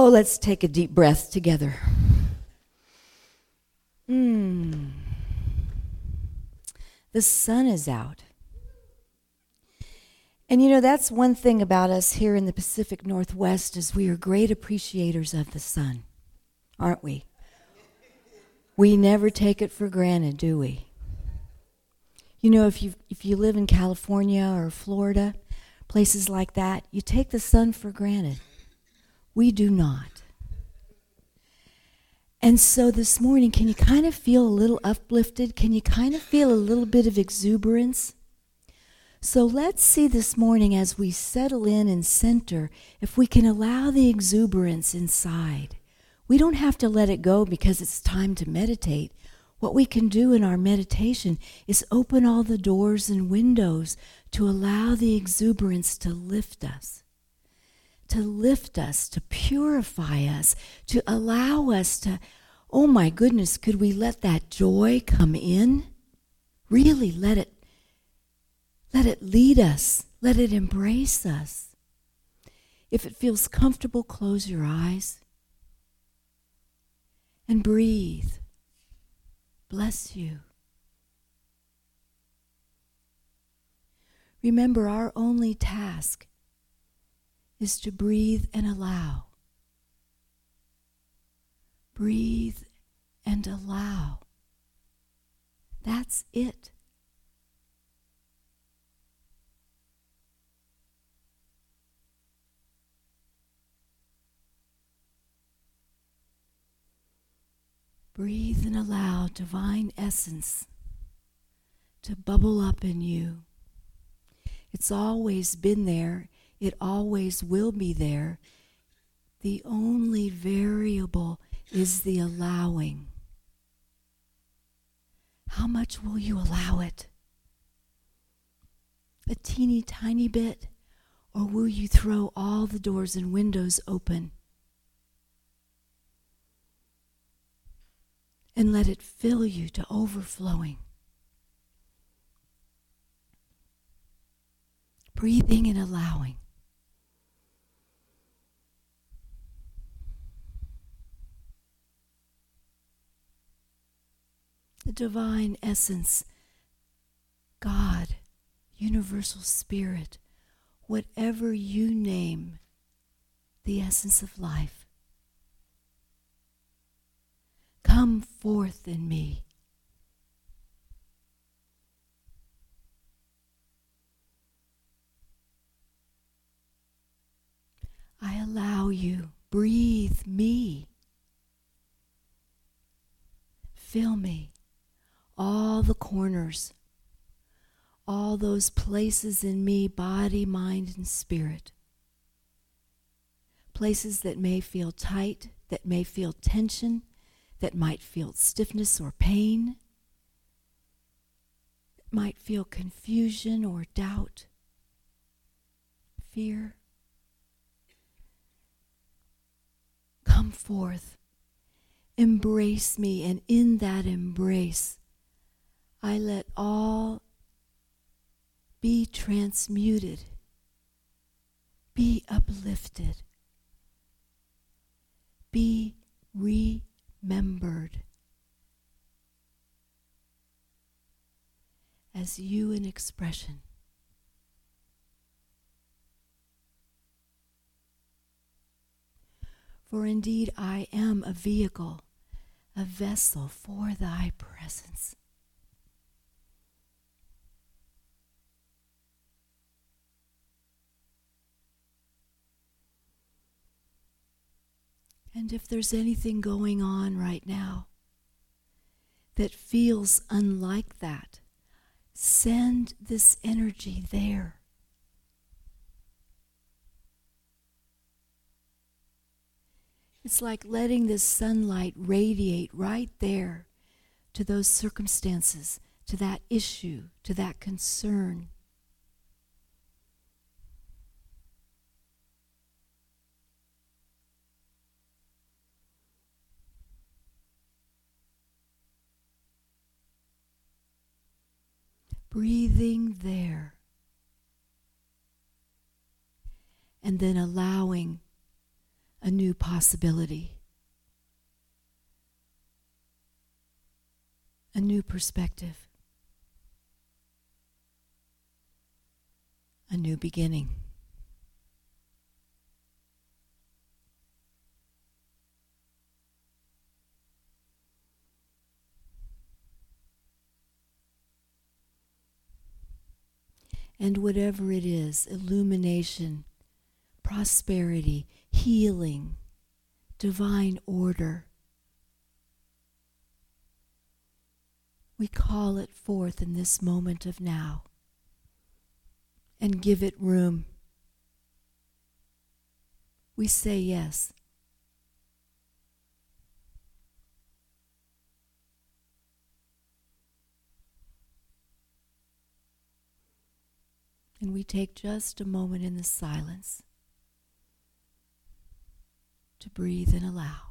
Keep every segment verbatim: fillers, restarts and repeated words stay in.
Oh, let's take a deep breath together. Mm. The sun is out. And you know, that's one thing about us here in the Pacific Northwest is we are great appreciators of the sun, aren't we? We never take it for granted, do we? You know, if you if you live in California or Florida, places like that, you take the sun for granted. We do not. And so this morning, can you kind of feel a little uplifted? Can you kind of feel a little bit of exuberance? So let's see this morning as we settle in and center, if we can allow the exuberance inside. We don't have to let it go because it's time to meditate. What we can do in our meditation is open all the doors and windows to allow the exuberance to lift us, to lift us, to purify us, to allow us to, oh my goodness, could we let that joy come in? Really let it, let it lead us, let it embrace us. If it feels comfortable, close your eyes and breathe. Bless you. Remember, our only task is to breathe and allow. Breathe and allow. That's it. Breathe and allow divine essence to bubble up in you. It's always been there. It always will be there. The only variable is the allowing. How much will you allow it? A teeny tiny bit? Or will you throw all the doors and windows open and let it fill you to overflowing? Breathing and allowing. The divine essence, God, universal spirit, whatever you name the essence of life, come forth in me. I allow you. Breathe me. Fill me. All the corners. All those places in me, body, mind, and spirit. Places that may feel tight, that may feel tension, that might feel stiffness or pain, that might feel confusion or doubt, fear. Come forth, embrace me, and in that embrace, I let all be transmuted, be uplifted, be remembered as you in expression. For indeed I am a vehicle, a vessel for thy presence. And if there's anything going on right now that feels unlike that, send this energy there. It's like letting this sunlight radiate right there to those circumstances, to that issue, to that concern. Breathing there. And then allowing a new possibility, a new perspective, a new beginning. And whatever it is, illumination, prosperity, healing, divine order, we call it forth in this moment of now and give it room. We say yes. And we take just a moment in the silence to breathe and allow.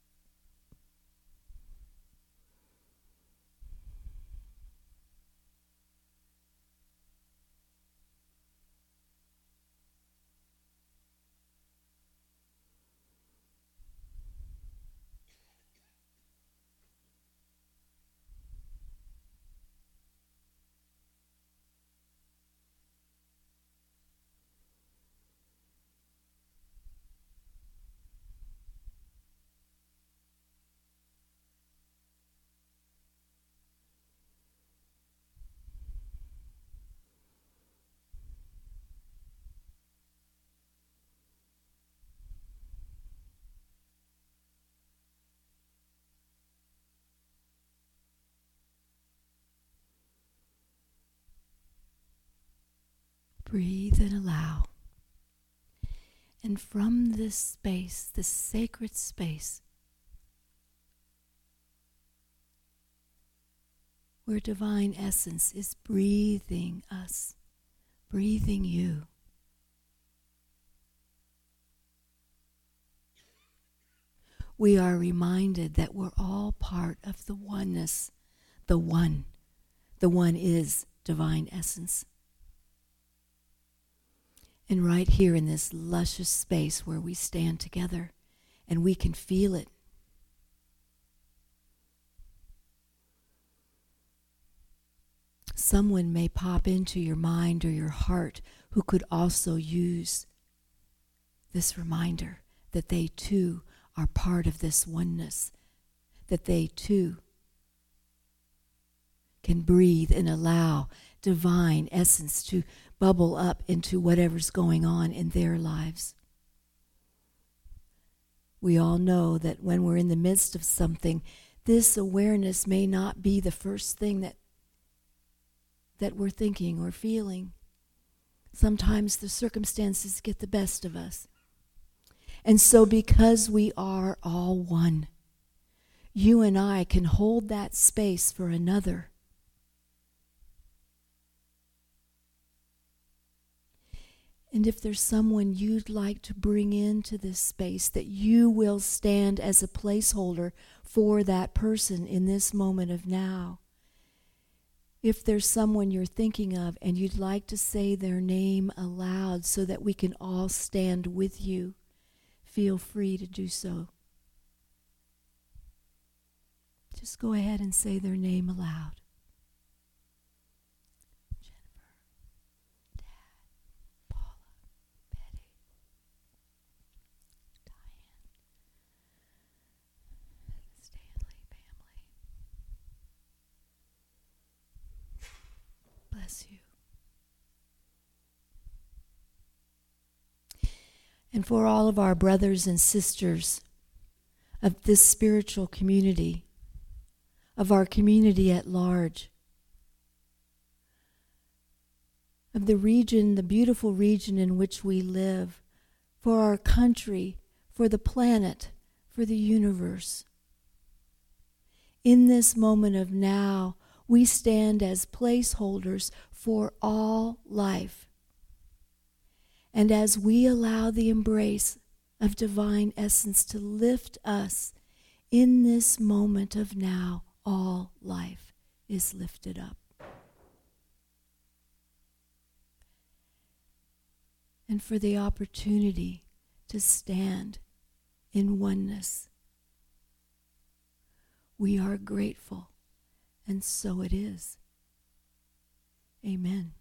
Breathe and allow. And from this space, this sacred space, where divine essence is breathing us, breathing you, we are reminded that we're all part of the oneness, the one. The one is divine essence. And right here in this luscious space where we stand together and we can feel it. Someone may pop into your mind or your heart who could also use this reminder that they too are part of this oneness, that they too can breathe and allow divine essence to bubble up into whatever's going on in their lives. We all know that when we're in the midst of something, this awareness may not be the first thing that that we're thinking or feeling. Sometimes the circumstances get the best of us. And so because we are all one, you and I can hold that space for another. And if there's someone you'd like to bring into this space, that you will stand as a placeholder for that person in this moment of now. If there's someone you're thinking of and you'd like to say their name aloud so that we can all stand with you, feel free to do so. Just go ahead and say their name aloud. Bless you. And for all of our brothers and sisters of this spiritual community, of our community at large, of the region, the beautiful region in which we live, for our country, for the planet, for the universe. In this moment of now, we stand as placeholders for all life. And as we allow the embrace of divine essence to lift us, in this moment of now, all life is lifted up. And for the opportunity to stand in oneness. We are grateful, and so it is. Amen.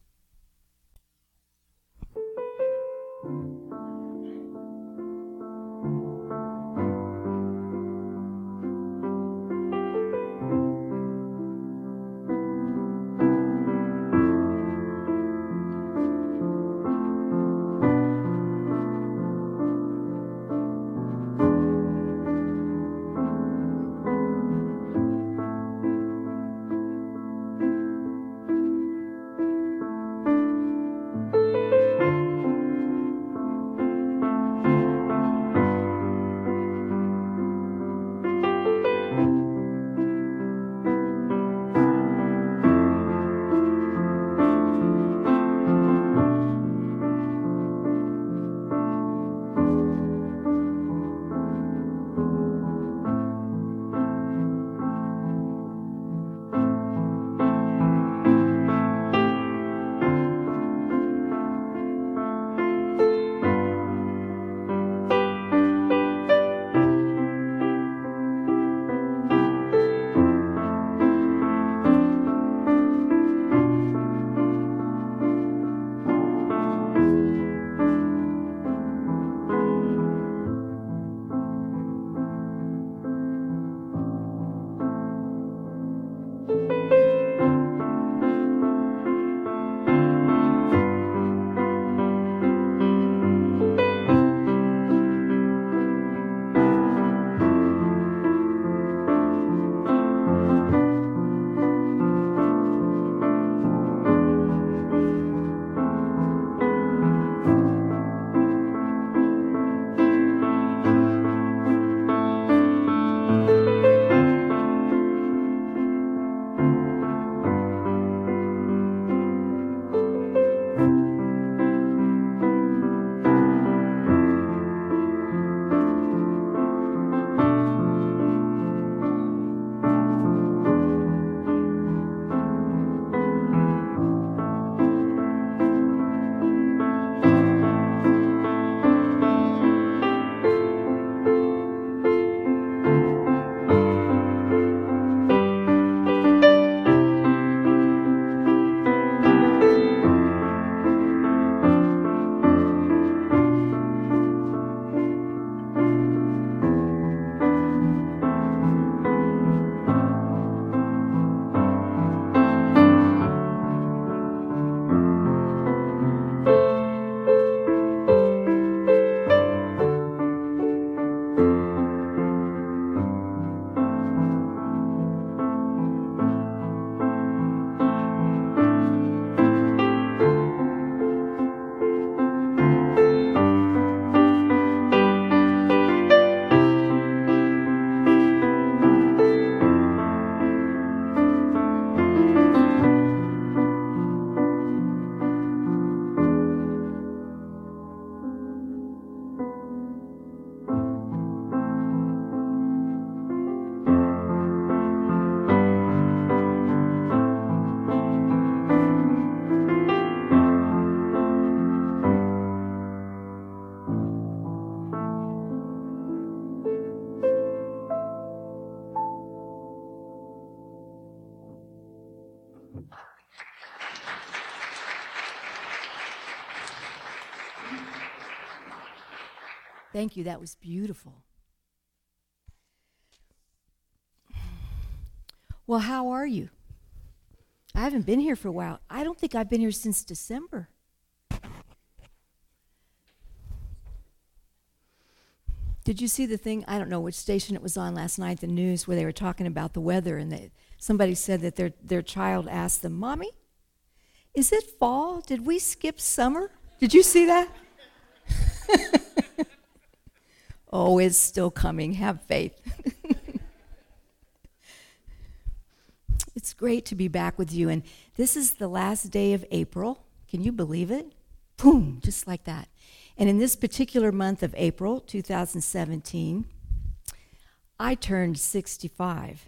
Thank you. That was beautiful. Well, how are you? I haven't been here for a while. I don't think I've been here since December. Did you see the thing? I don't know which station it was on last night, the news, where they were talking about the weather, and they, somebody said that their, their child asked them, "Mommy, is it fall? Did we skip summer?" Did you see that? Oh, it's still coming. Have faith. It's great to be back with you. And this is the last day of April. Can you believe it? Boom, just like that. And in this particular month of April, two thousand seventeen, I turned sixty-five.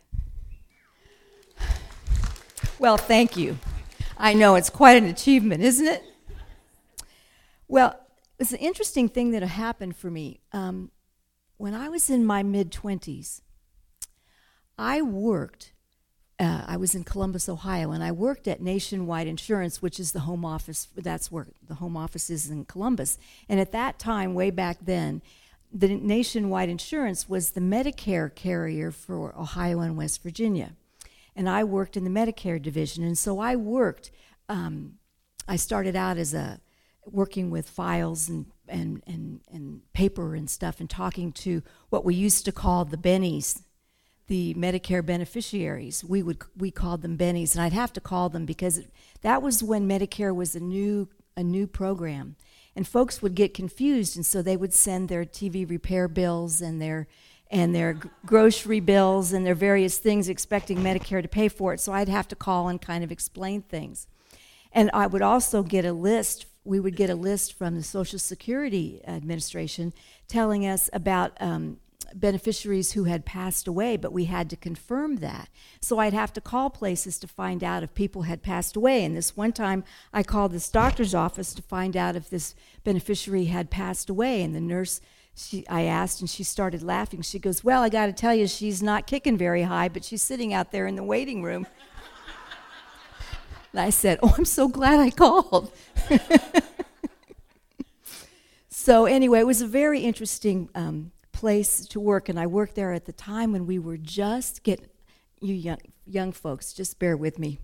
Well, thank you. I know, it's quite an achievement, isn't it? Well, it's an interesting thing that happened for me. Um, when I was in my mid-twenties, I worked, uh, I was in Columbus, Ohio, and I worked at Nationwide Insurance, which is the home office, that's where the home office is in Columbus. And at that time, way back then, the Nationwide Insurance was the Medicare carrier for Ohio and West Virginia. And I worked in the Medicare division, and so I worked, um, I started out as a, working with files and, and, and, and paper and stuff and talking to what we used to call the bennies, the Medicare beneficiaries. We would we called them bennies, and I'd have to call them because it, that was when Medicare was a new a new program. And folks would get confused, and so they would send their T V repair bills and their and their g- grocery bills and their various things expecting Medicare to pay for it. So I'd have to call and kind of explain things. And I would also get a list, we would get a list from the Social Security Administration telling us about um, beneficiaries who had passed away, but we had to confirm that. So I'd have to call places to find out if people had passed away. And this one time, I called this doctor's office to find out if this beneficiary had passed away. And the nurse, she, I asked, and she started laughing. She goes, "Well, I got to tell you, she's not kicking very high, but she's sitting out there in the waiting room." And I said, "Oh, I'm so glad I called." So anyway, it was a very interesting um, place to work, and I worked there at the time when we were just getting, you young, young folks, just bear with me.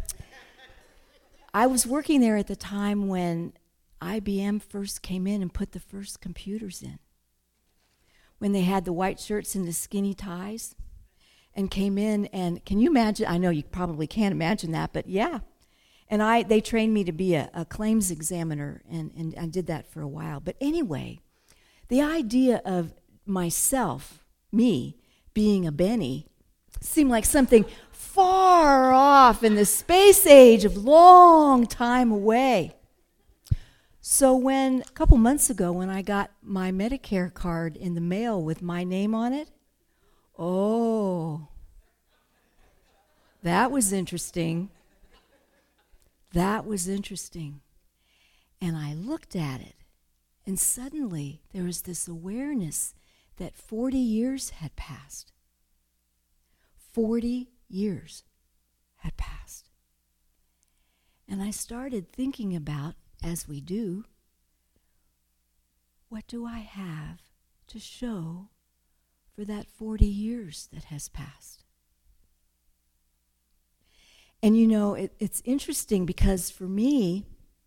I was working there at the time when I B M first came in and put the first computers in, when they had the white shirts and the skinny ties, and came in, and can you imagine, I know you probably can't imagine that, but yeah. And I, they trained me to be a, a claims examiner, and, and I did that for a while. But anyway, the idea of myself, me, being a Benny, seemed like something far off in the space age of long time away. So when, a couple months ago, when I got my Medicare card in the mail with my name on it, oh, that was interesting. That was interesting. And I looked at it, and suddenly there was this awareness that forty years had passed. forty years had passed. And I started thinking about, as we do, what do I have to show for that forty years that has passed? And you know, it, it's interesting because for me,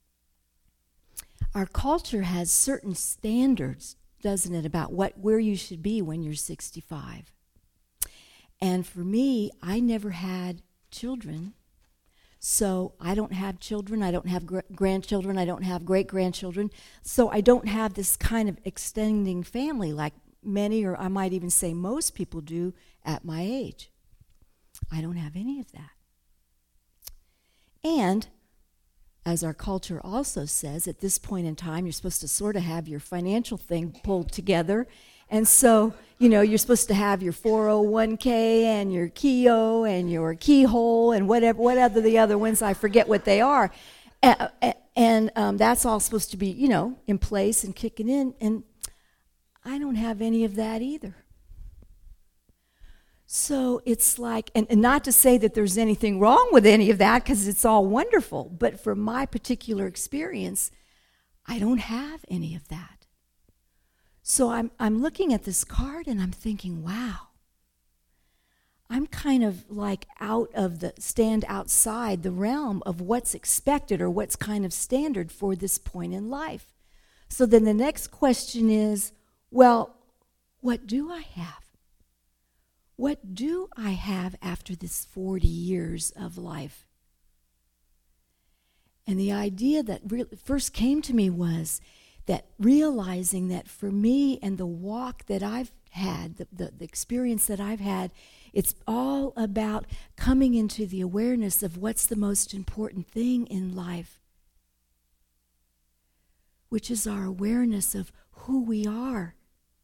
our culture has certain standards, doesn't it, about what where you should be when you're sixty-five. And for me, I never had children, so I don't have children, I don't have gr- grandchildren, I don't have great-grandchildren, so I don't have this kind of extending family like many, or I might even say most people do at my age. I don't have any of that. And, as our culture also says, at this point in time, you're supposed to sort of have your financial thing pulled together. And so, you know, you're supposed to have your four oh one k and your Keogh and your Keyhole and whatever, whatever the other ones, I forget what they are. And, and um, that's all supposed to be, you know, in place and kicking in. And I don't have any of that either. So it's like, and, and not to say that there's anything wrong with any of that, because it's all wonderful, but for my particular experience, I don't have any of that. So I'm I'm looking at this card and I'm thinking, wow, I'm kind of like out of the, stand outside the realm of what's expected or what's kind of standard for this point in life. So then the next question is, well, what do I have? What do I have after this forty years of life? And the idea that re- first came to me was that realizing that for me and the walk that I've had, the, the, the experience that I've had, it's all about coming into the awareness of what's the most important thing in life, which is our awareness of who we are.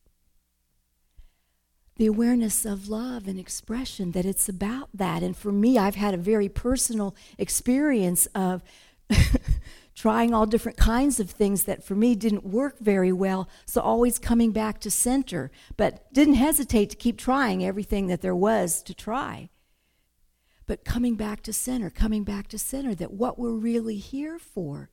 The awareness of love and expression, that it's about that. And for me, I've had a very personal experience of trying all different kinds of things that for me didn't work very well, so always coming back to center, but didn't hesitate to keep trying everything that there was to try. But coming back to center, coming back to center, that what we're really here for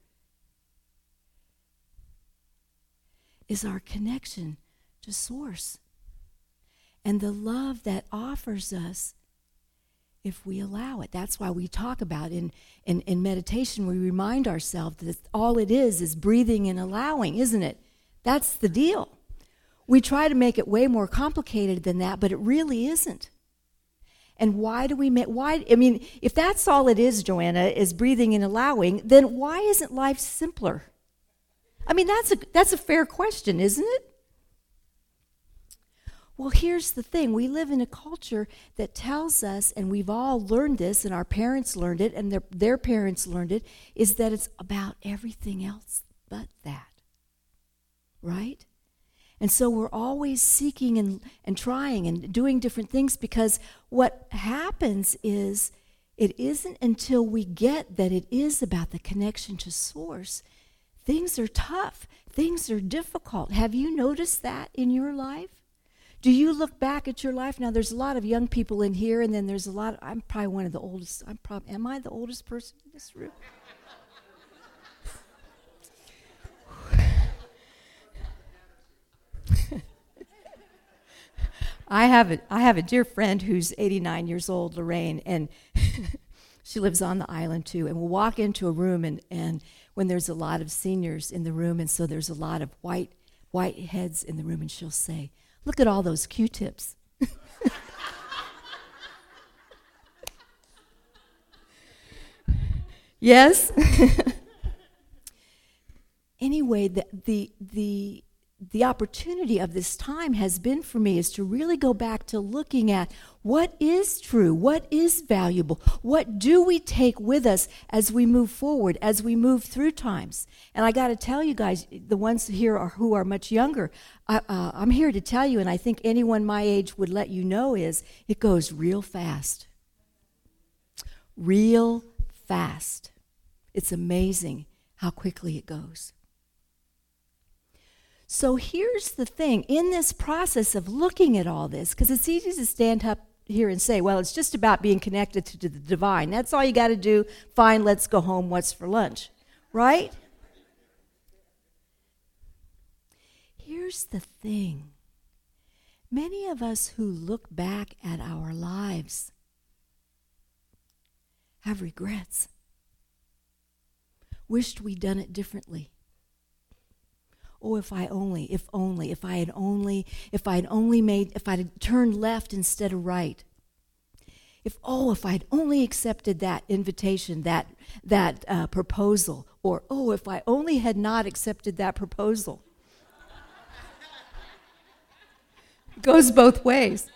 is our connection to Source and the love that offers us if we allow it. That's why we talk about in, in, in meditation, we remind ourselves that all it is is breathing and allowing, isn't it? That's the deal. We try to make it way more complicated than that, but it really isn't. And why do we make, why, I mean, if that's all it is, Joanna, is breathing and allowing, then why isn't life simpler? I mean, that's a, that's a fair question, isn't it? Well, here's the thing. We live in a culture that tells us, and we've all learned this, and our parents learned it, and their, their parents learned it, is that it's about everything else but that. Right? And so we're always seeking and, and trying and doing different things, because what happens is it isn't until we get that it is about the connection to Source. Things are tough. Things are difficult. Have you noticed that in your life? Do you look back at your life? Now, there's a lot of young people in here, and then there's a lot of, I'm probably one of the oldest. I'm probably, am I the oldest person in this room? I have a I have a dear friend who's eighty-nine years old, Lorraine, and she lives on the island too. And we'll walk into a room, and, and when there's a lot of seniors in the room, and so there's a lot of white white heads in the room, and she'll say, "Look at all those Q-tips." Yes. Anyway, the the the the opportunity of this time has been for me is to really go back to looking at what is true, what is valuable, what do we take with us as we move forward, as we move through times. And I got to tell you guys, the ones here are, who are much younger, I, uh, I'm here to tell you, and I think anyone my age would let you know, is it goes real fast. Real fast. It's amazing how quickly it goes. So here's the thing, in this process of looking at all this, because it's easy to stand up here and say, well, it's just about being connected to the divine. That's all you got to do. Fine, let's go home. What's for lunch? Right? Here's the thing. Many of us who look back at our lives have regrets. Wished we'd done it differently. Oh, if I only, if only, if I had only, if I had only made, if I had turned left instead of right. If, oh, if I had only accepted that invitation, that, that uh, proposal. Or, oh, if I only had not accepted that proposal. It goes both ways.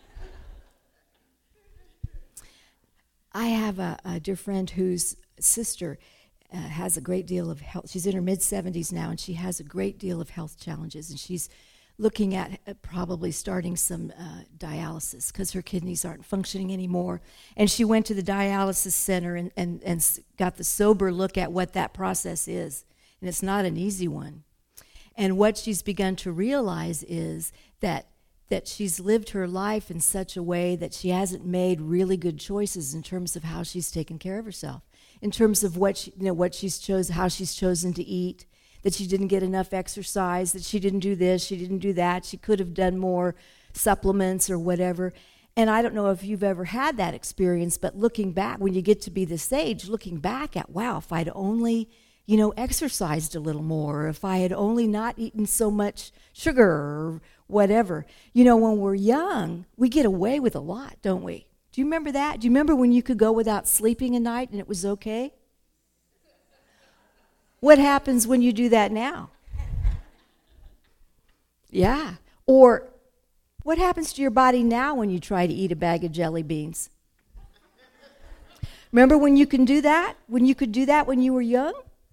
I have a, a dear friend whose sister Uh, has a great deal of health. She's in her mid-seventies now, and she has a great deal of health challenges, and she's looking at uh, probably starting some uh, dialysis because her kidneys aren't functioning anymore. And she went to the dialysis center and, and, and got the sober look at what that process is, and it's not an easy one. And what she's begun to realize is that that she's lived her life in such a way that she hasn't made really good choices in terms of how she's taken care of herself, in terms of what she, you know, what she's chosen, how she's chosen to eat, that she didn't get enough exercise, that she didn't do this, she didn't do that, she could have done more supplements or whatever. And I don't know if you've ever had that experience, but looking back, when you get to be this age, looking back at, wow, if I'd only, you know, exercised a little more, or if I had only not eaten so much sugar or whatever. You know, when we're young, we get away with a lot, don't we? Do you remember that? Do you remember when you could go without sleeping a night and it was okay? What happens when you do that now? Yeah. Or what happens to your body now when you try to eat a bag of jelly beans? Remember when you can do that? When you could do that when you were young?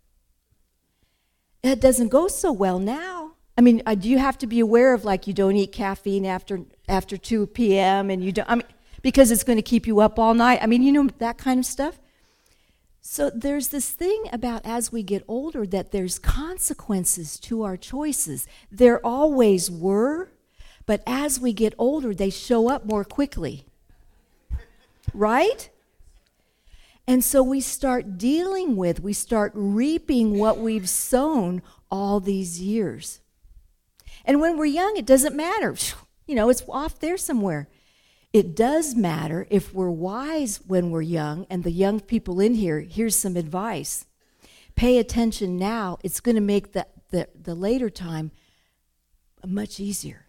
It doesn't go so well now. I mean, uh, do you have to be aware of, like, you don't eat caffeine after after two p.m. and you don't, I mean, because it's going to keep you up all night? I mean, you know, that kind of stuff. So there's this thing about as we get older that there's consequences to our choices. There always were, but as we get older, they show up more quickly. Right? And so we start dealing with, we start reaping what we've sown all these years. And when we're young, it doesn't matter. You know, it's off there somewhere. It does matter if we're wise when we're young, and the young people in here, here's some advice. Pay attention now. It's going to make the, the, the later time much easier.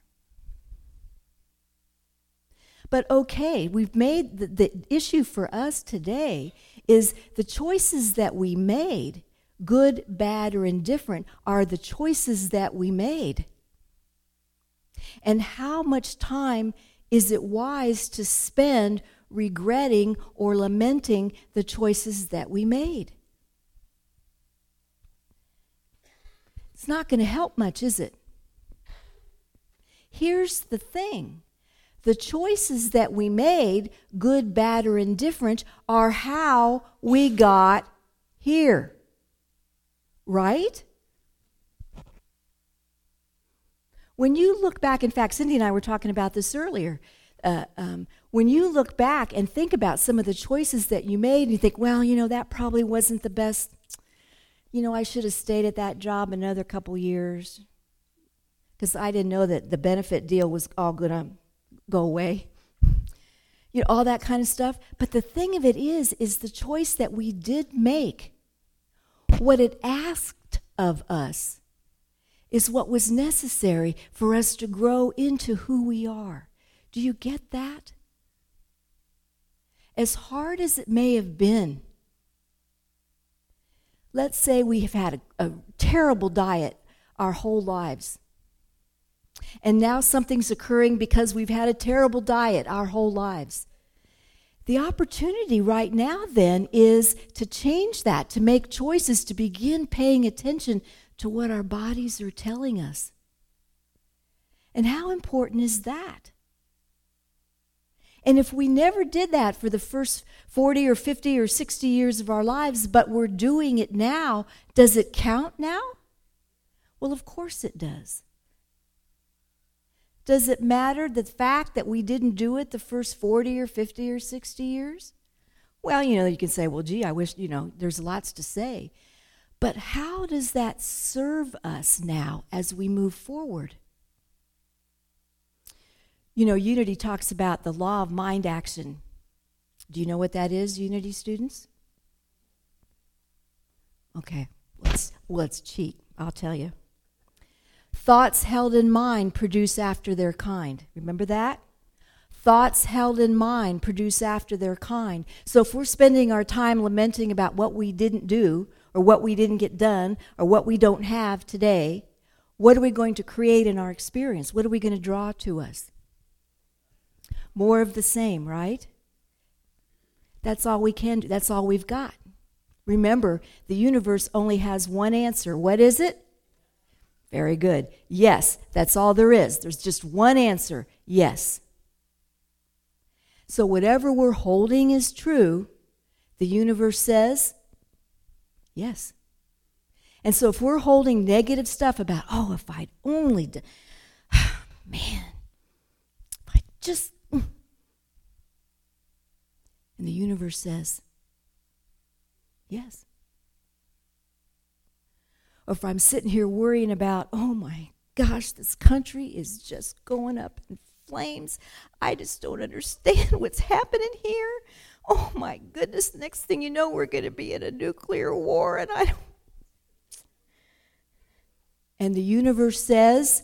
But okay, we've made, the, the issue for us today is the choices that we made, good, bad, or indifferent, are the choices that we made. And how much time is it wise to spend regretting or lamenting the choices that we made? It's not going to help much, is it? Here's the thing. The choices that we made, good, bad, or indifferent, are how we got here. Right? When you look back, in fact, Cindy and I were talking about this earlier. Uh, um, when you look back and think about some of the choices that you made, and you think, well, you know, that probably wasn't the best. You know, I should have stayed at that job another couple years because I didn't know that the benefit deal was all going to go away. You know, all that kind of stuff. But the thing of it is, is the choice that we did make, what it asked of us, is what was necessary for us to grow into who we are. Do you get that? As hard as it may have been, let's say we have had a, a terrible diet our whole lives, and now something's occurring because we've had a terrible diet our whole lives. The opportunity right now then is to change that, to make choices, to begin paying attention to what our bodies are telling us. And how important is that? And if we never did that for the first forty or fifty or sixty years of our lives, but we're doing it now, does it count now? Well, of course it does. Does it matter the fact that we didn't do it the first forty or fifty or sixty years? Well, you know, you can say, well, gee, I wish, you know, there's lots to say. But how does that serve us now as we move forward? You know, Unity talks about the law of mind action. Do you know what that is, Unity students? Okay, let's, let's cheat. I'll tell you. Thoughts held in mind produce after their kind. Remember that? Thoughts held in mind produce after their kind. So if we're spending our time lamenting about what we didn't do, or what we didn't get done, or what we don't have today, what are we going to create in our experience? What are we going to draw to us? More of the same, right? That's all we can do. That's all we've got. Remember, the universe only has one answer. What is it? Very good. Yes, that's all there is. There's just one answer. Yes. So whatever we're holding is true, the universe says, yes. And so if we're holding negative stuff about, oh, if I'd only, d- man, if I just, mm. and the universe says, yes. Or if I'm sitting here worrying about, oh my gosh, this country is just going up in flames. I just don't understand what's happening here. Oh my goodness, next thing you know, we're going to be in a nuclear war, and I don't. And the universe says,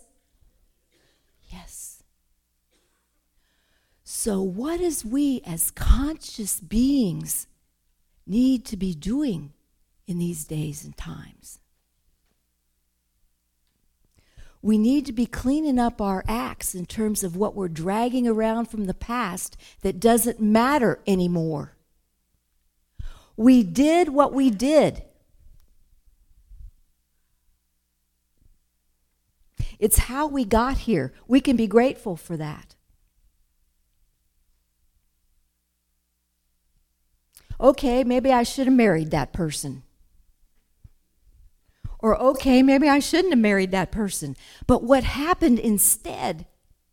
yes. So what does we as conscious beings need to be doing in these days and times? We need to be cleaning up our acts in terms of what we're dragging around from the past that doesn't matter anymore. We did what we did. It's how we got here. We can be grateful for that. Okay, maybe I should have married that person. Or, okay, maybe I shouldn't have married that person. But what happened instead,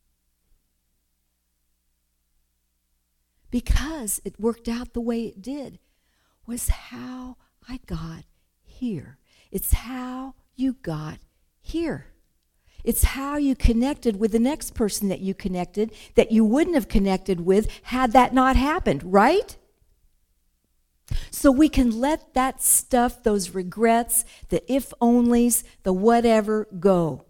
because it worked out the way it did, was how I got here. It's how you got here. It's how you connected with the next person that you connected that you wouldn't have connected with had that not happened, right? So we can let that stuff, those regrets, the if-onlys, the whatever, go.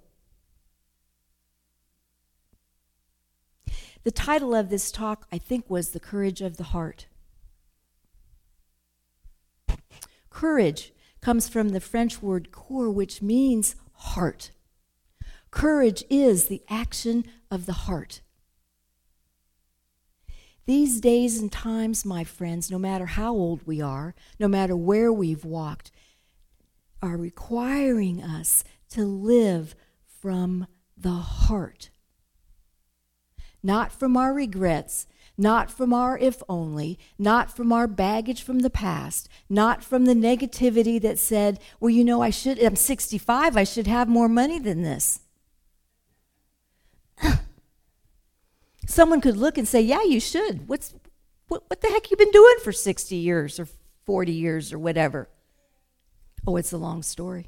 The title of this talk, I think, was The Courage of the Heart. Courage comes from the French word coeur, which means heart. Courage is the action of the heart. These days and times, my friends, no matter how old we are, no matter where we've walked, are requiring us to live from the heart. Not from our regrets, not from our if only, not from our baggage from the past, not from the negativity that said, well, you know, I should, I'm sixty-five, I should have more money than this. Someone could look and say, yeah, you should. What's what, what the heck you been doing for sixty years or forty years or whatever? Oh, it's a long story.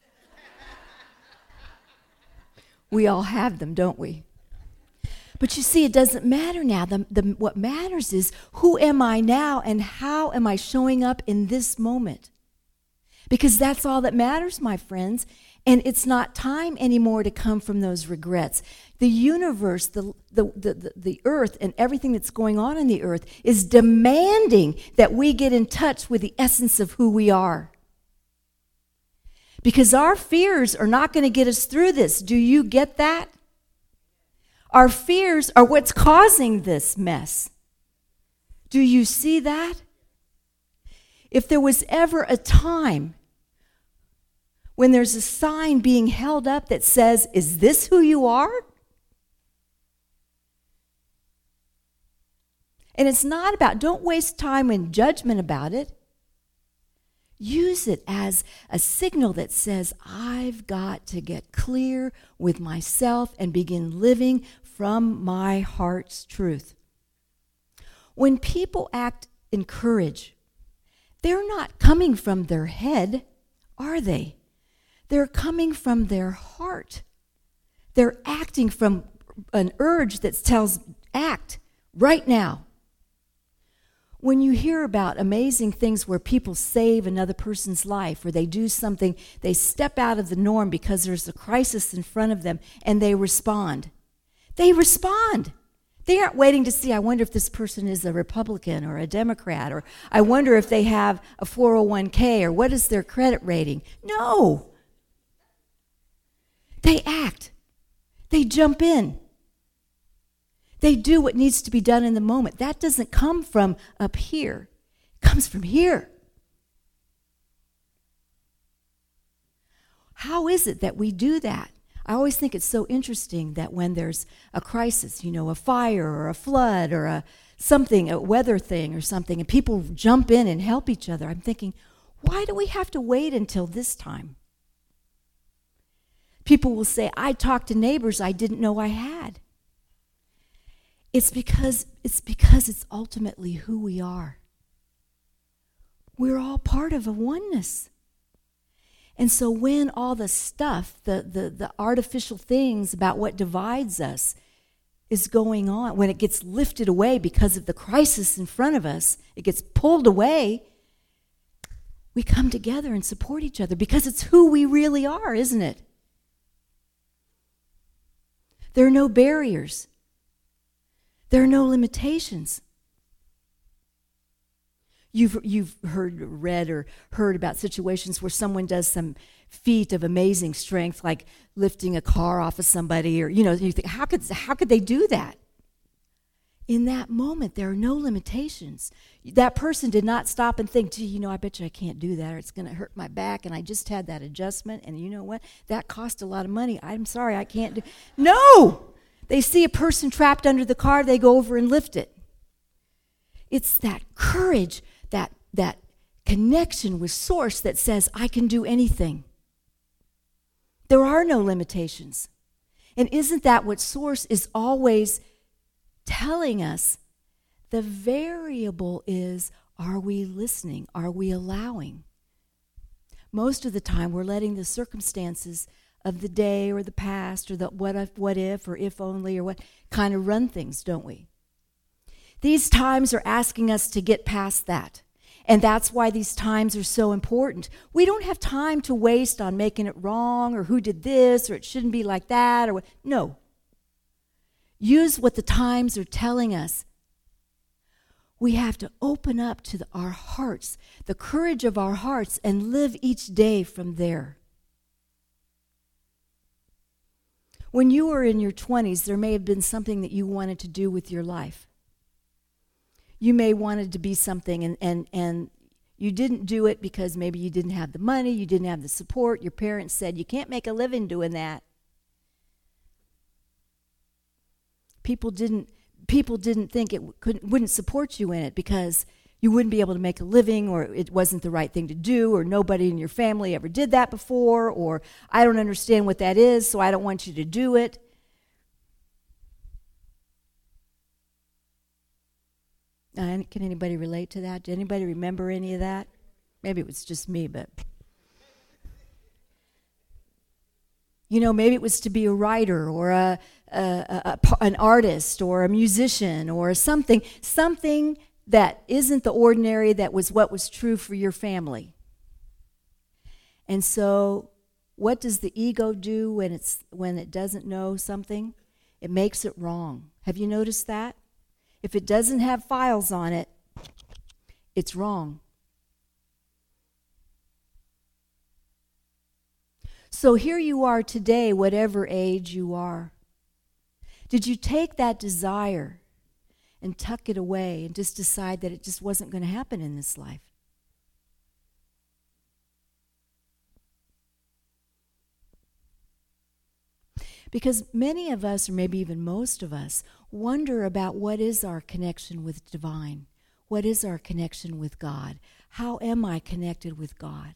We all have them, don't we? But you see, it doesn't matter now. The, the, what matters is, who am I now and how am I showing up in this moment? Because that's all that matters, my friends. And it's not time anymore to come from those regrets. The universe, the, the, the, the, the earth, and everything that's going on in the earth is demanding that we get in touch with the essence of who we are. Because our fears are not going to get us through this. Do you get that? Our fears are what's causing this mess. Do you see that? If there was ever a time when there's a sign being held up that says, is this who you are? And it's not about, don't waste time in judgment about it. Use it as a signal that says, I've got to get clear with myself and begin living from my heart's truth. When people act in courage, they're not coming from their head, are they? They're coming from their heart. They're acting from an urge that tells, act right now. When you hear about amazing things where people save another person's life, or they do something, they step out of the norm because there's a crisis in front of them, and they respond. They respond. They aren't waiting to see, I wonder if this person is a Republican or a Democrat, or I wonder if they have a four oh one k, or what is their credit rating. No. They act. They jump in. They do what needs to be done in the moment. That doesn't come from up here. It comes from here. How is it that we do that? I always think it's so interesting that when there's a crisis, you know, a fire or a flood or a something, a weather thing or something, and people jump in and help each other, I'm thinking, why do we have to wait until this time? People will say, I talked to neighbors I didn't know I had. It's because it's because it's ultimately who we are. We're all part of a oneness. And so when all the stuff, the, the, the artificial things about what divides us is going on, when it gets lifted away because of the crisis in front of us, it gets pulled away, we come together and support each other because it's who we really are, isn't it? There are no barriers. There are no limitations. You've, you've heard, read, or heard about situations where someone does some feat of amazing strength, like lifting a car off of somebody, or, you know, you think, how could, how could they do that? In that moment, there are no limitations. That person did not stop and think, gee, you know, I bet you I can't do that, or it's going to hurt my back, and I just had that adjustment, and you know what? That cost a lot of money. I'm sorry, I can't do. No! They see a person trapped under the car, they go over and lift it. It's that courage, that that connection with Source that says, I can do anything. There are no limitations. And isn't that what Source is always telling us? The variable is, are we listening? Are we allowing? Most of the time, we're letting the circumstances of the day or the past or the what if, what if or if only or what kind of run things, don't we? These times are asking us to get past that. And that's why these times are so important. We don't have time to waste on making it wrong or who did this or it shouldn't be like that or what. No. Use what the times are telling us. We have to open up to the, our hearts, the courage of our hearts, and live each day from there. When you were in your twenties, there may have been something that you wanted to do with your life. You may wanted to be something and, and, and you didn't do it because maybe you didn't have the money, you didn't have the support. Your parents said, you can't make a living doing that. People didn't, people didn't think it couldn't, wouldn't support you in it because you wouldn't be able to make a living, or it wasn't the right thing to do, or nobody in your family ever did that before, or I don't understand what that is, so I don't want you to do it. Uh, can anybody relate to that? Did anybody remember any of that? Maybe it was just me, but... You know, maybe it was to be a writer or a, a, a, a an artist or a musician or something, something that isn't the ordinary, that was what was true for your family. And so what does the ego do when it's when it doesn't know something? It makes it wrong. Have you noticed that? If it doesn't have files on it, it's wrong. So here you are today, whatever age you are. Did you take that desire and tuck it away and just decide that it just wasn't going to happen in this life? Because many of us, or maybe even most of us, wonder about what is our connection with divine? What is our connection with God? How am I connected with God?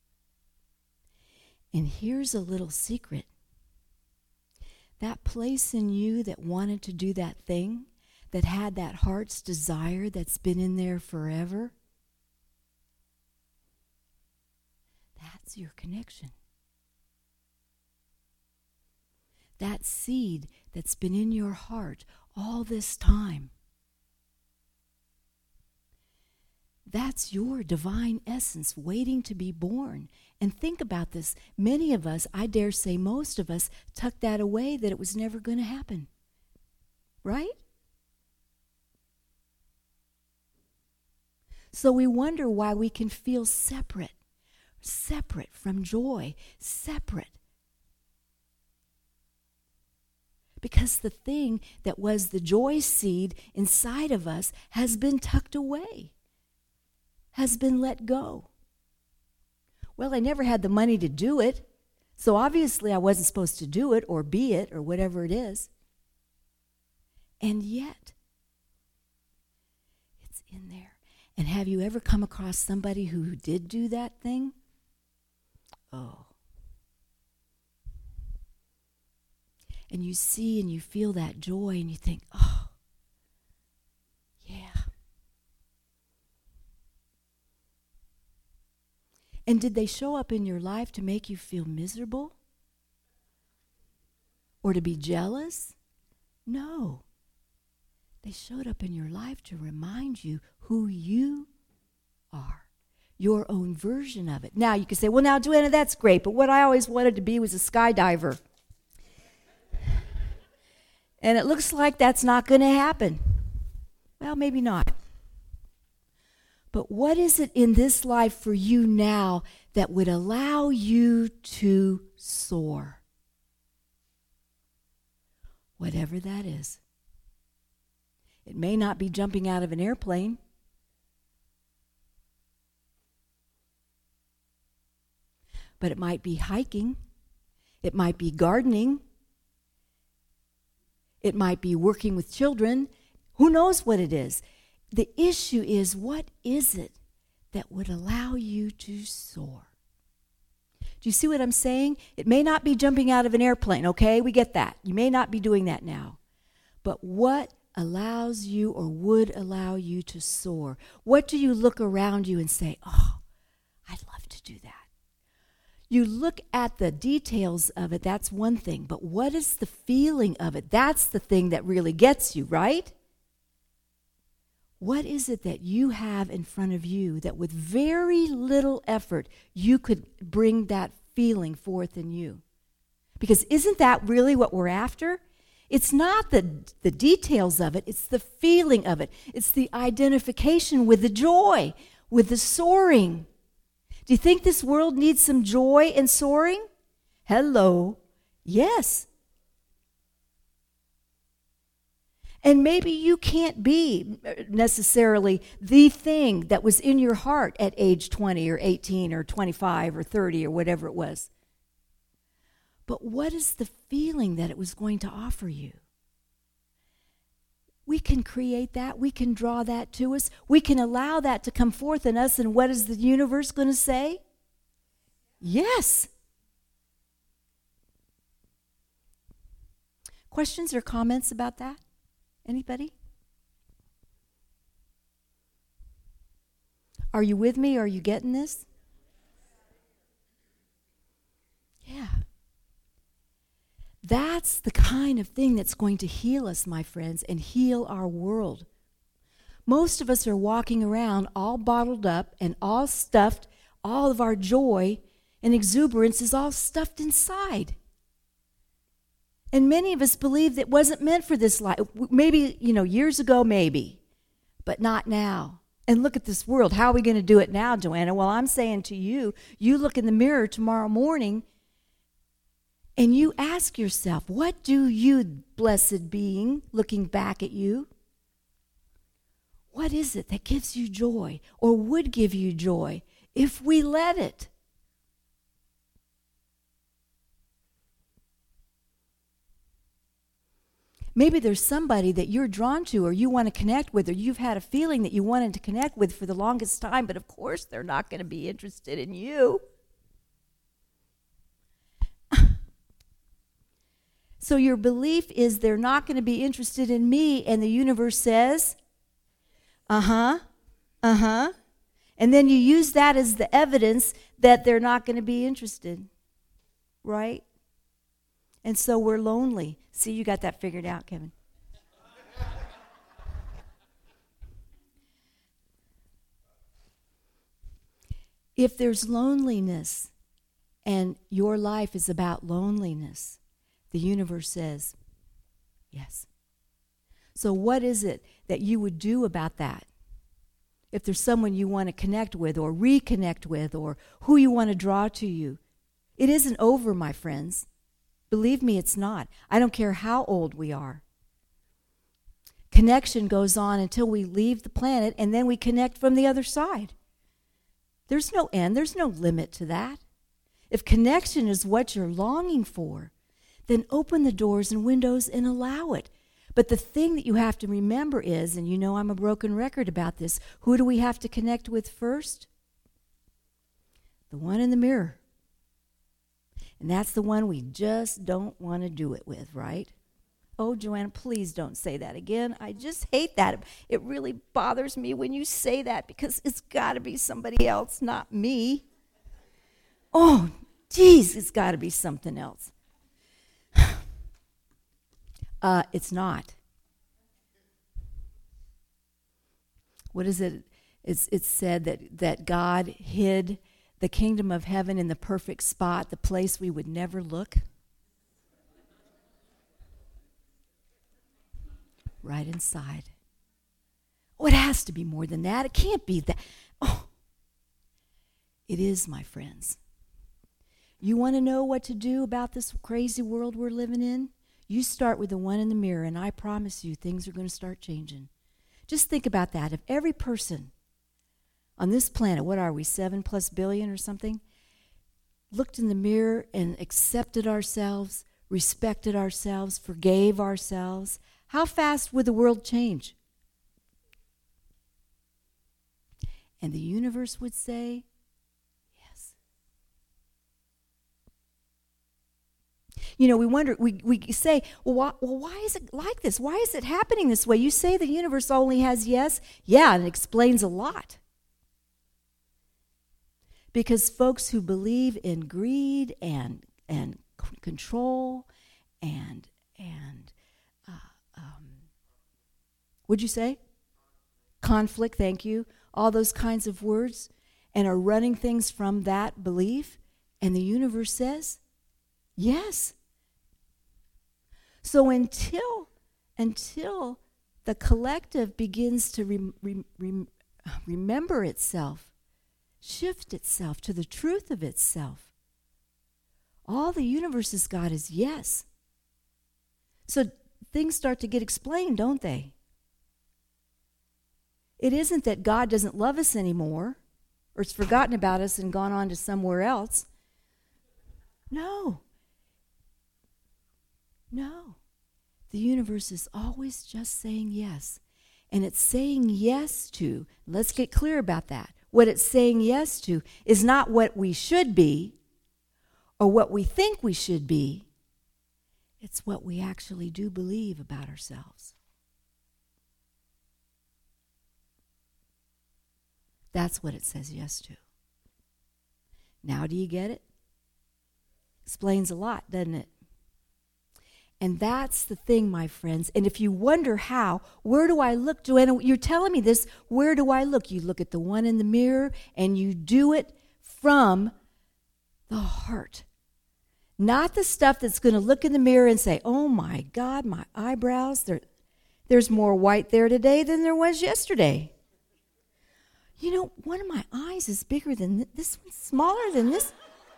And here's a little secret. That place in you that wanted to do that thing, that had that heart's desire that's been in there forever, that's your connection. That seed that's been in your heart all this time, that's your divine essence waiting to be born. And think about this. Many of us, I dare say most of us, tucked that away that it was never going to happen. Right? So we wonder why we can feel separate, separate from joy, separate. Because the thing that was the joy seed inside of us has been tucked away, has been let go. Well, I never had the money to do it, so obviously I wasn't supposed to do it or be it or whatever it is. And yet, it's in there. And have you ever come across somebody who did do that thing? Oh. And you see and you feel that joy and you think, oh, yeah. And did they show up in your life to make you feel miserable? Or to be jealous? No. They showed up in your life to remind you who you are. Your own version of it. Now you can say, well, now, Joanna, that's great, but what I always wanted to be was a skydiver. And it looks like that's not going to happen. Well, maybe not. But what is it in this life for you now that would allow you to soar? Whatever that is. It may not be jumping out of an airplane. But it might be hiking. It might be gardening. It might be working with children. Who knows what it is? The issue is, what is it that would allow you to soar? Do you see what I'm saying? It may not be jumping out of an airplane, okay? We get that. You may not be doing that now. But what allows you or would allow you to soar? What do you look around you and say, oh, I'd love to do that? You look at the details of it, that's one thing. But what is the feeling of it? That's the thing that really gets you, right? What is it that you have in front of you that with very little effort you could bring that feeling forth in you? Because isn't that really what we're after? It's not the, the details of it, it's the feeling of it. It's the identification with the joy, with the soaring. Do you think this world needs some joy and soaring? Hello. Yes. And maybe you can't be necessarily the thing that was in your heart at age twenty or eighteen or twenty-five or thirty or whatever it was. But what is the feeling that it was going to offer you? We can create that. We can draw that to us. We can allow that to come forth in us. And what is the universe going to say? Yes. Questions or comments about that? Anybody? Are you with me? Are you getting this? Yeah. That's the kind of thing that's going to heal us, my friends, and heal our world. Most of us are walking around all bottled up and all stuffed. All of our joy and exuberance is all stuffed inside. And many of us believe that it wasn't meant for this life. Maybe, you know, years ago, maybe, but not now. And look at this world. How are we going to do it now, Joanna? Well, I'm saying to you, you look in the mirror tomorrow morning and you ask yourself, what do you, blessed being, looking back at you, what is it that gives you joy or would give you joy if we let it? Maybe there's somebody that you're drawn to or you want to connect with, or you've had a feeling that you wanted to connect with for the longest time, but of course they're not going to be interested in you. So your belief is they're not going to be interested in me, and the universe says, uh-huh, uh-huh. And then you use that as the evidence that they're not going to be interested, right? And so we're lonely. See, you got that figured out, Kevin. If there's loneliness and your life is about loneliness, the universe says, yes. So what is it that you would do about that? If there's someone you want to connect with or reconnect with or who you want to draw to you, it isn't over, my friends. Believe me, it's not. I don't care how old we are. Connection goes on until we leave the planet, and then we connect from the other side. There's no end. There's no limit to that. If connection is what you're longing for, then open the doors and windows and allow it. But the thing that you have to remember is, and you know I'm a broken record about this, who do we have to connect with first? The one in the mirror. And that's the one we just don't want to do it with, right? Oh, Joanna, please don't say that again. I just hate that. It really bothers me when you say that because it's got to be somebody else, not me. Oh, geez, it's got to be something else. Uh, it's not. What is it? It's, it's said that, that God hid the kingdom of heaven in the perfect spot, the place we would never look. Right inside. Oh, it has to be more than that. It can't be that. Oh, it is, my friends. You want to know what to do about this crazy world we're living in? You start with the one in the mirror, and I promise you things are going to start changing. Just think about that. If every person on this planet, what are we, seven plus billion or something, looked in the mirror and accepted ourselves, respected ourselves, forgave ourselves, how fast would the world change? And the universe would say, yes. You know, we wonder, we, we say, well why, well, why is it like this? Why is it happening this way? You say the universe only has yes. Yeah, and it explains a lot. Because folks who believe in greed and and c- control and and uh, um, what'd you say? Conflict, thank you. All those kinds of words, and are running things from that belief, and the universe says, yes. So until until the collective begins to rem, rem, rem, remember itself, shift itself to the truth of itself, all the universe has got is yes. So things start to get explained, don't they? It isn't that God doesn't love us anymore, or it's forgotten about us and gone on to somewhere else. No. No. The universe is always just saying yes. And it's saying yes to, let's get clear about that. What it's saying yes to is not what we should be or what we think we should be. It's what we actually do believe about ourselves. That's what it says yes to. Now do you get it? Explains a lot, doesn't it? And that's the thing, my friends. And if you wonder how, where do I look? Joanna, you're telling me this. Where do I look? You look at the one in the mirror and you do it from the heart. Not the stuff that's going to look in the mirror and say, oh my God, my eyebrows, there's more white there today than there was yesterday. You know, one of my eyes is bigger than th- this one's smaller than this.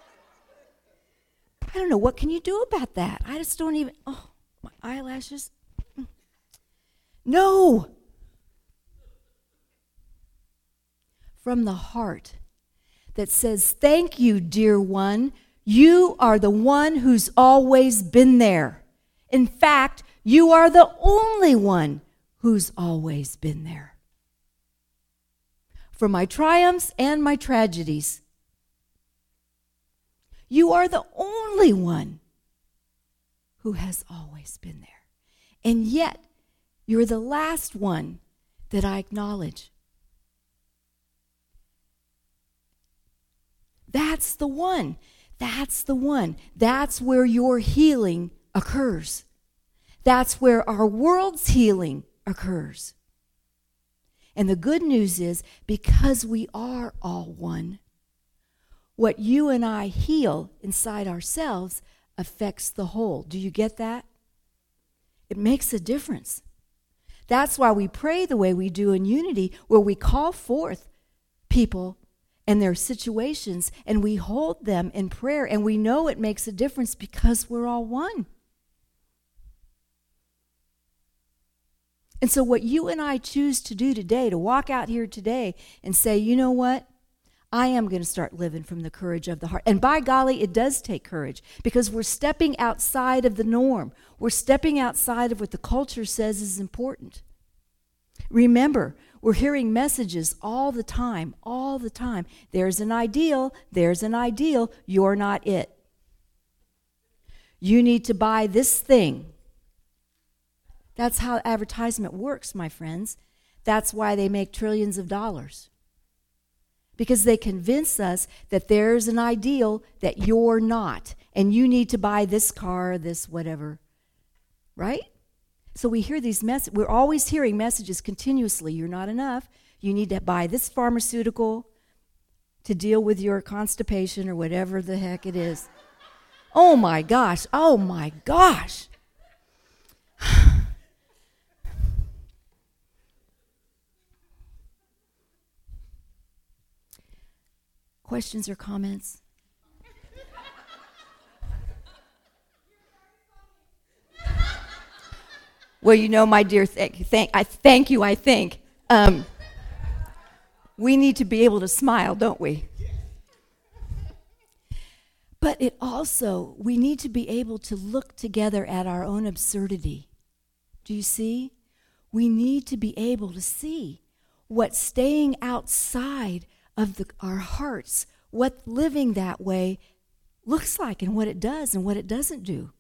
I don't know, what can you do about that? I just don't even, oh, my eyelashes. No. From the heart that says, thank you, dear one. You are the one who's always been there. In fact, you are the only one who's always been there. For my triumphs and my tragedies, you are the only one who has always been there. And yet, you're the last one that I acknowledge. That's the one. That's the one. That's where your healing occurs. That's where our world's healing occurs. And the good news is, because we are all one, what you and I heal inside ourselves affects the whole. Do you get that? It makes a difference. That's why we pray the way we do in unity, where we call forth people and their situations, and we hold them in prayer, and we know it makes a difference because we're all one. And so what you and I choose to do today, to walk out here today and say, you know what? I am going to start living from the courage of the heart. And by golly, it does take courage, because we're stepping outside of the norm. We're stepping outside of what the culture says is important. Remember, we're hearing messages all the time, all the time. There's an ideal, there's an ideal, you're not it. You need to buy this thing. That's how advertisement works, my friends. That's why they make trillions of dollars. Because they convince us that there's an ideal that you're not, and you need to buy this car, this whatever, right? So we hear these messages. We're always hearing messages continuously. You're not enough. You need to buy this pharmaceutical to deal with your constipation or whatever the heck it is. Oh my gosh, oh my gosh. Questions or comments? Well, you know, my dear, thank, thank, I thank you, I think. Um, we need to be able to smile, don't we? But it also, we need to be able to look together at our own absurdity. Do you see? We need to be able to see what staying outside of the, our hearts, what living that way looks like and what it does and what it doesn't do.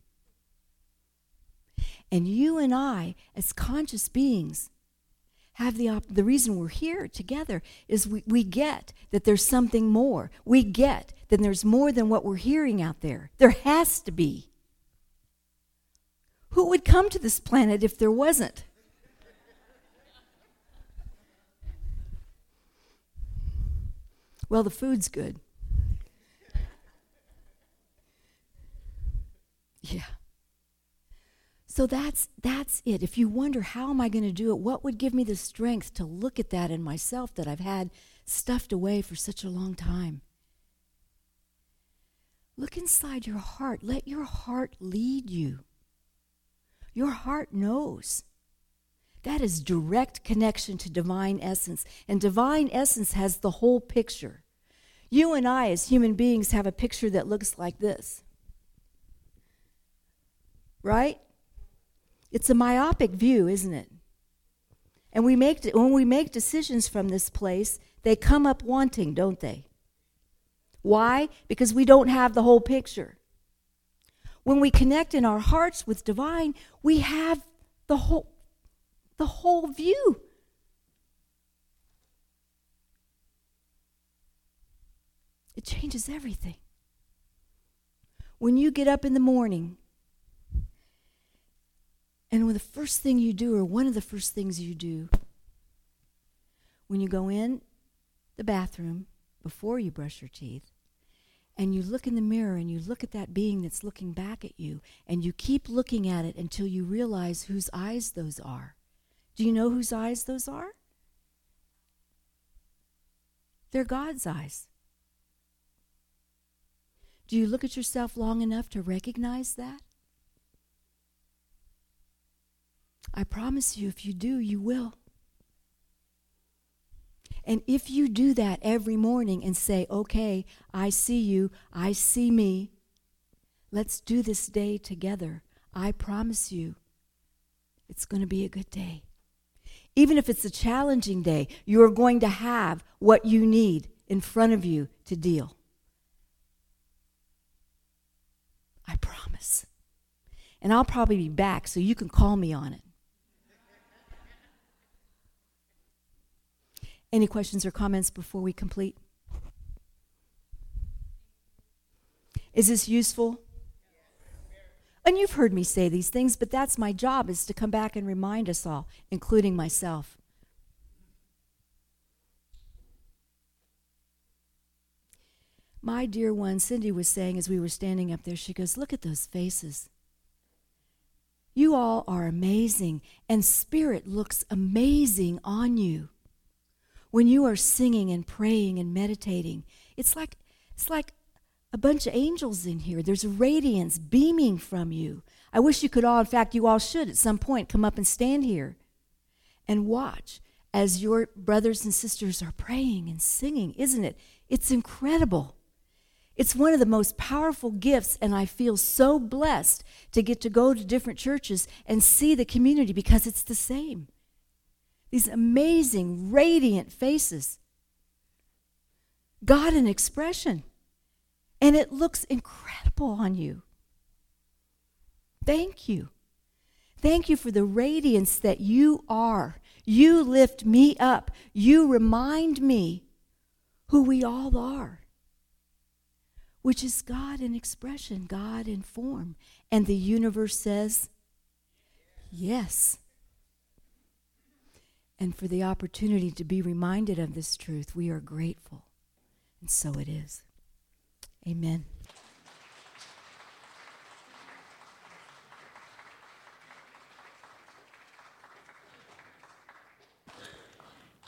And you and I, as conscious beings, have the op- the reason we're here together is we, we get that there's something more. We get that there's more than what we're hearing out there. There has to be. Who would come to this planet if there wasn't? Well, the food's good. Yeah. So that's that's it. If you wonder, how am I going to do it? What would give me the strength to look at that in myself that I've had stuffed away for such a long time? Look inside your heart. Let your heart lead you. Your heart knows. That is direct connection to divine essence. And divine essence has the whole picture. You and I, as human beings, have a picture that looks like this. Right? It's a myopic view, isn't it? And we make when we make decisions from this place, they come up wanting, don't they? Why? Because we don't have the whole picture. When we connect in our hearts with divine, we have the whole the whole view. It changes everything. When you get up in the morning, and when the first thing you do, or one of the first things you do, when you go in the bathroom before you brush your teeth, and you look in the mirror and you look at that being that's looking back at you, and you keep looking at it until you realize whose eyes those are. Do you know whose eyes those are? They're God's eyes. Do you look at yourself long enough to recognize that? I promise you, if you do, you will. And if you do that every morning and say, okay, I see you, I see me, let's do this day together, I promise you, it's going to be a good day. Even if it's a challenging day, you are going to have what you need in front of you to deal. I promise. And I'll probably be back, so you can call me on it. Any questions or comments before we complete? Is this useful? And you've heard me say these things, but that's my job, is to come back and remind us all, including myself. My dear one, Cindy, was saying as we were standing up there, she goes, look at those faces. You all are amazing, and Spirit looks amazing on you. When you are singing and praying and meditating, it's like it's like a bunch of angels in here. There's a radiance beaming from you. I wish you could all, in fact, you all should at some point come up and stand here and watch as your brothers and sisters are praying and singing, isn't it? It's incredible. It's one of the most powerful gifts, and I feel so blessed to get to go to different churches and see the community because it's the same. These amazing, radiant faces. God in expression. And it looks incredible on you. Thank you. Thank you for the radiance that you are. You lift me up. You remind me who we all are, which is God in expression, God in form. And the universe says, yes. And for the opportunity to be reminded of this truth, we are grateful. And so it is. Amen.